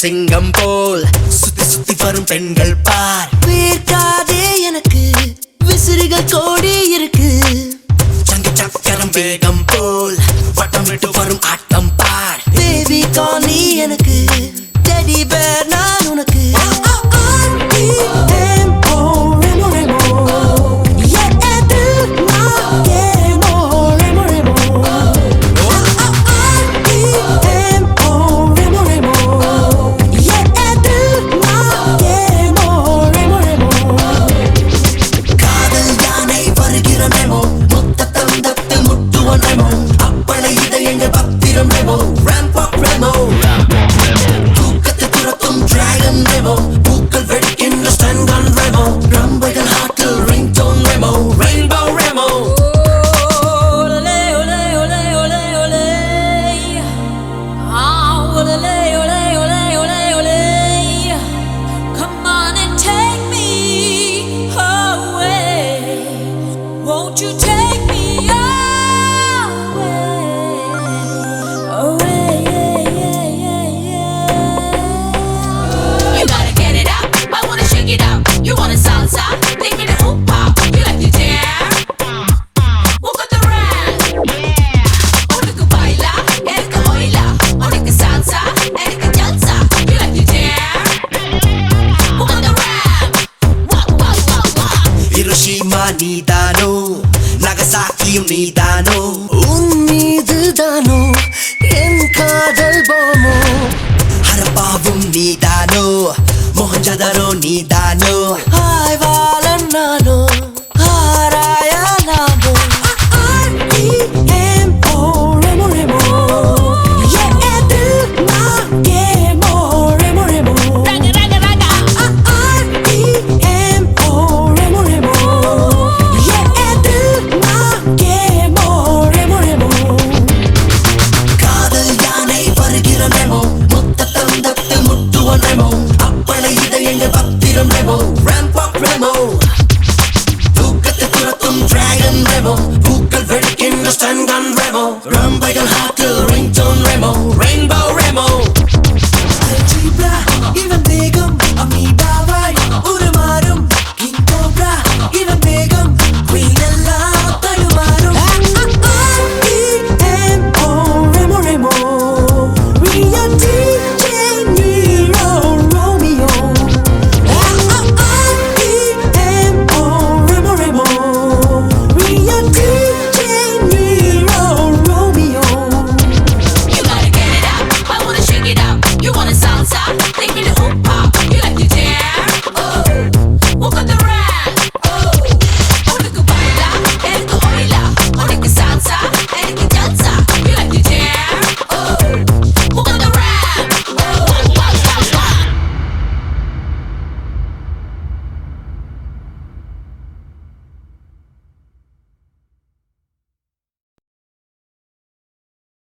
சிங்கம் போல் சுத்தி சுத்தி வரும் பெண்கள் பார். வேர்க்காதே எனக்கு விசிறிகள் கோடி இருக்கு. சங்கு சக்கரம் வேகம் போல் வட்டம் விட்டு வரும் ஆட்டம் பார். பேபி காணி எனக்கு டெடி பேர் நான் உனக்கு. Won't you take me away, away, yeah. You gotta get it up, I wanna shake it up. You wanna salsa, take me to hip-hop. You like to dance, walk on the rag. Unakku baila, enakku oila. Unakku salsa, enakku jalsa. You like to dance, walk on the rag. Walk, walk, walk, walk. Hiroshima நீதானோ நகசாக்கியும் நீதானோ உன் மீதுதானோ என் காதல் பாமோ. ஹரப்பாவும் நீதானோ மொஹஞ்சதாரோ நீதானோ ஆய்வாளன் நானோ ஆராயா நானோ. பூக்கள் வெடிக்கின்ற stun gun Remo ரம்பைகள் ஹாட்டில் ringtone Remo rainbow